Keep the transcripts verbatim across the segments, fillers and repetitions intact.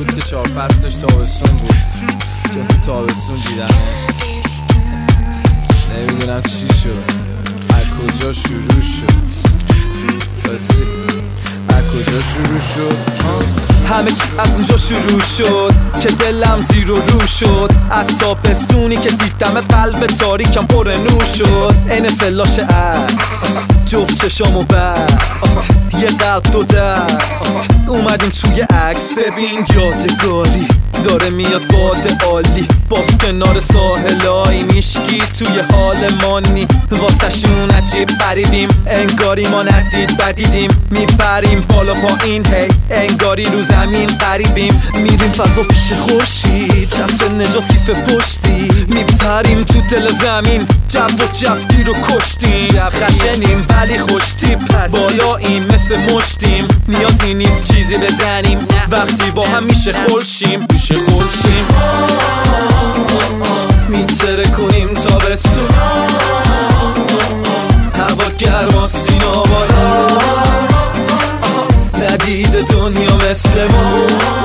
بود که چهار فصلش تابستون بود، چون تو تابستون دیدمت. نمیدونم چی شد، از کجا شروع شد، بسی از کجا شروع شد. همه چی از اونجا شروع شد که دلم زیر و رو شد. از تابستونی که دیدم قلب تاریکم پر نور شد. این فلاش عکس جفت چشامو بست، یه قلب دو دست. اومدیم توی عکس، ببین یادگاری داره میاد باد عالی. باز کنار ساحلای میشکی توی حال مانی. واسه شون عجیب غریبیم، انگاری ما ندید بدیدیم. میپریم بالا پایین هی انگاری رو زمین قریبیم. میریم فضا پیش خورشید، چتر نجات کیف پشتی. میپریم تو دل زمین، جو و جوگیر رو کشتیم. جو خشنیم ولی خوش تیپ، بالاییم مثل مشتیم. نیازی نیست چیزی بزنیم، وقتی با هم میشه خلشیم. میشه خلشیم میتره کنیم تابستون. هوا گرما سینا بالا، ندید دنیا مثل ما.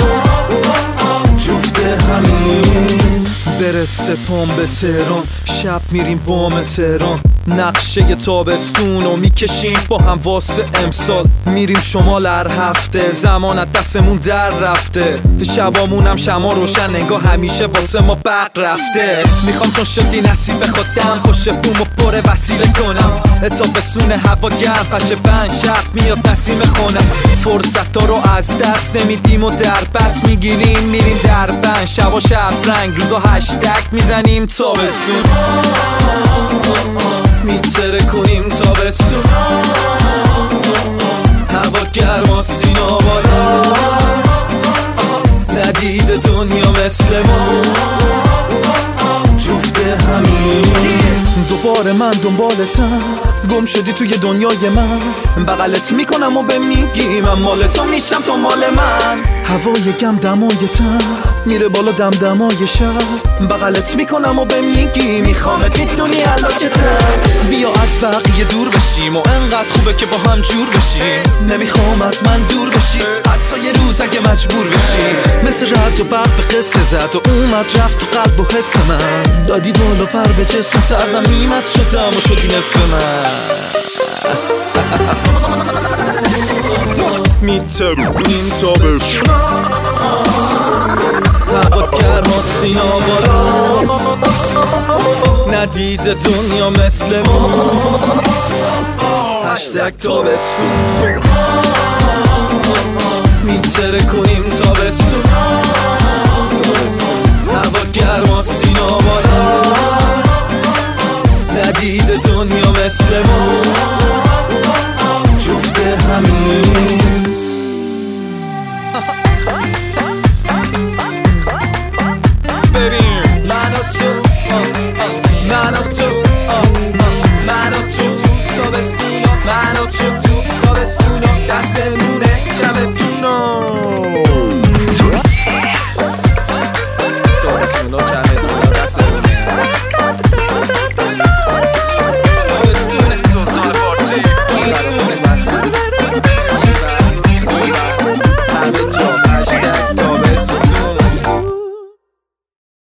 جفت همین برسه پام به تهران، شب میریم بام تهران. نقشه تابستون رو میکشیم با هم واسه امسال. میریم شمال هر هفته، زمانت دستمون در رفته. شبامونم شما روشن، انگار همیشه واسه ما برق رفته. میخوام چون شدی نصیب خودم، پشت بومو پر وسیله کنم. تابستون هوا گرم پشه بند، شب میاد نسیم خونم. فرصت ها رو از دست نمیدیم و در بست میگیریم. میریم در بند، شبا شب رنگ، روزا هشتگ میزنیم تابستون. میتره کنیم تابستون. هوا گرما سینا بالا، ندید دنیا مثل ما. جفت همین دوباره من دنبالتم، گم شدی توی دنیای من. بغلت میکنم و به میگی من مال تو میشم تو مال من. هوای گم دمای تن میره بالا دم دمای شب. بغلت میکنم و به میگی میخوامت میدونی علاقتم. بیا از بقیه دور بشیم و انقدر خوبه که با هم جور بشیم. نمیخوام از من دور بشی، حتی یه روز اگه مجبور بشی. مثل رد و برق به قصه زد و اومد رفت تو قلب و حس من. دادی بالا پر به جسم سردم نیمت شدم و شدی نصف من. میترونیم تابستون. هوا گرما سینا بالا، ندید دنیا مثل ما. هشتگ تابستون. میتره کنیم تابستون. هوا گرما سینا بالا، ندید دنیا مثل ما. جفت همین